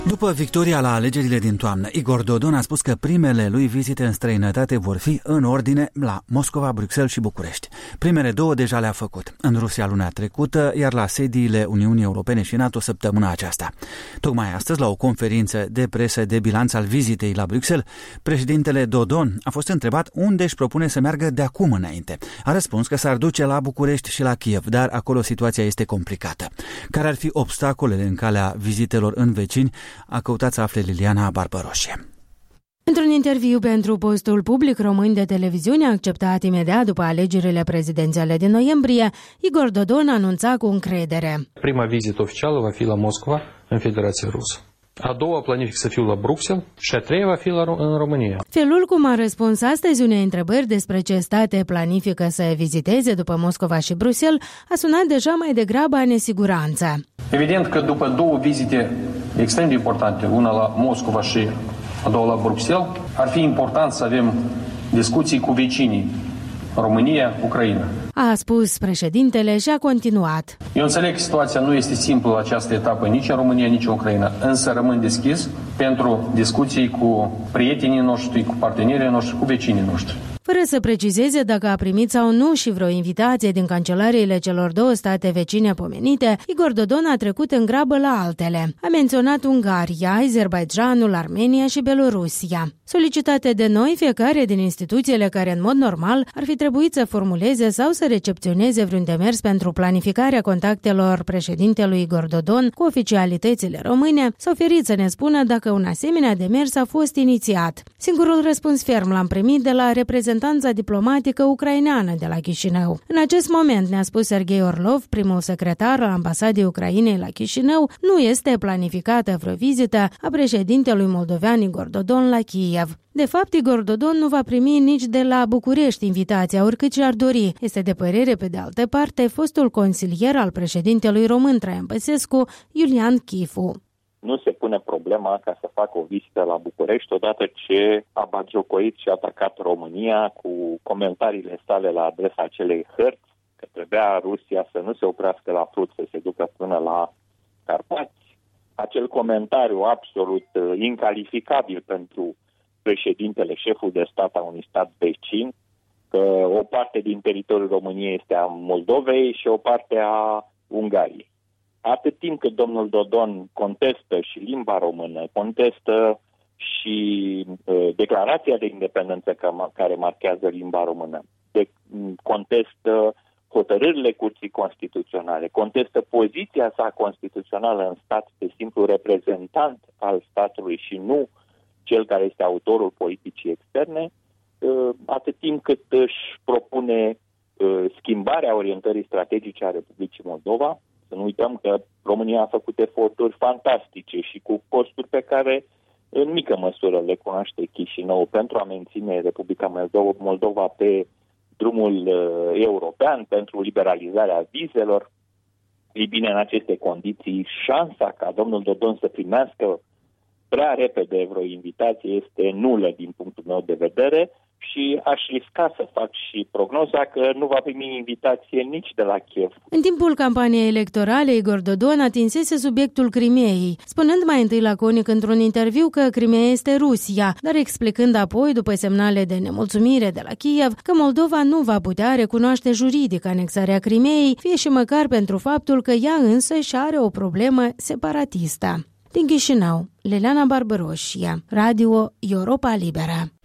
După victoria la alegerile din toamnă, Igor Dodon a spus că primele lui vizite în străinătate vor fi în ordine la Moscova, Bruxelles și București. Primele două deja le-a făcut, în Rusia luna trecută, iar la sediile Uniunii Europene și NATO săptămâna aceasta. Tocmai astăzi, la o conferință de presă de bilanț al vizitei la Bruxelles, președintele Dodon a fost întrebat unde își propune să meargă de acum înainte. A răspuns că s-ar duce la București și la Kiev, dar acolo situația este complicată. Care ar fi obstacolele în calea vizitelor în vecini? A căutat să afle Liliana Barbaroșie. Într-un interviu pentru postul public român de televiziune acceptat imediat după alegerile prezidențiale din noiembrie, Igor Dodon anunța cu încredere. Prima vizită oficială va fi la Moscova, în Federația Rusă. A doua planific să fiu la Bruxelles și a treia va fi în România. Felul cum a răspuns astăzi unei întrebări despre ce state planifică să viziteze după Moscova și Bruxelles a sunat deja mai degrabă a nesiguranță. Evident că după două vizite extrem de importante, una la Moscova și a doua la Bruxelles, ar fi important să avem discuții cu vecinii, România, Ucraina. A spus președintele și a continuat. Eu înțeleg că situația nu este simplă la această etapă nici în România, nici în Ucraina, însă rămân deschis pentru discuții cu prietenii noștri, cu partenerii noștri, cu vecinii noștri. Fără să precizeze dacă a primit sau nu și vreo invitație din cancelariile celor două state vecine pomenite, Igor Dodon a trecut în grabă la altele. A menționat Ungaria, Azerbaidjanul, Armenia și Belorusia. Solicitate de noi, fiecare din instituțiile care în mod normal ar fi trebuit să formuleze sau să recepționeze vreun demers pentru planificarea contactelor președintelui Igor Dodon cu oficialitățile române, s-a oferit să ne spună dacă un asemenea demers a fost inițiat. Singurul răspuns ferm l-am primit de la reprezentanța diplomatică ucraineană de la Chișinău. În acest moment, ne-a spus Sergei Orlov, primul secretar al ambasadei Ucrainei la Chișinău, nu este planificată vreo vizită a președintelui moldovean Igor Dodon la Kiev. De fapt, Igor Dodon nu va primi nici de la București invitația, oricât și-ar dori. Este de părere, pe de altă parte, fostul consilier al președintelui român Traian Băsescu, Iulian Chifu. Nu se pune problema ca să facă o vizită la București odată ce a bagiocoit și atacat România cu comentariile sale la adresa acelei hărți, că trebuia Rusia să nu se oprească la Prut, să se ducă până la Carpați. Acel comentariu absolut incalificabil pentru președintele, șeful de stat a unui stat vecin, că o parte din teritoriul României este a Moldovei și o parte a Ungariei. Atât timp cât domnul Dodon contestă și limba română, contestă și declarația de independență care marchează limba română, contestă hotărârile Curții Constituționale, contestă poziția sa constituțională în stat de simplu reprezentant al statului și nu cel care este autorul politicii externe, atât timp cât își propune schimbarea orientării strategice a Republicii Moldova. Să nu uităm că România a făcut eforturi fantastice și cu costuri pe care în mică măsură le cunoaște Chișinău pentru a menține Republica Moldova pe drumul european, pentru liberalizarea vizelor. Ei bine, în aceste condiții, șansa ca domnul Dodon să primească prea repede vreo invitație este nulă din punctul meu de vedere și aș risca să fac și prognoza că nu va primi invitație nici de la Kiev. În timpul campaniei electorale, Igor Dodon atinsese subiectul Crimeei, spunând mai întâi laconic într-un interviu că Crimeea este Rusia, dar explicând apoi, după semnale de nemulțumire de la Kiev, că Moldova nu va putea recunoaște juridic anexarea Crimeei, fie și măcar pentru faptul că ea însă și are o problemă separatistă. Din Chișinău, Liliana Barbaroșie, Radio Europa Liberă.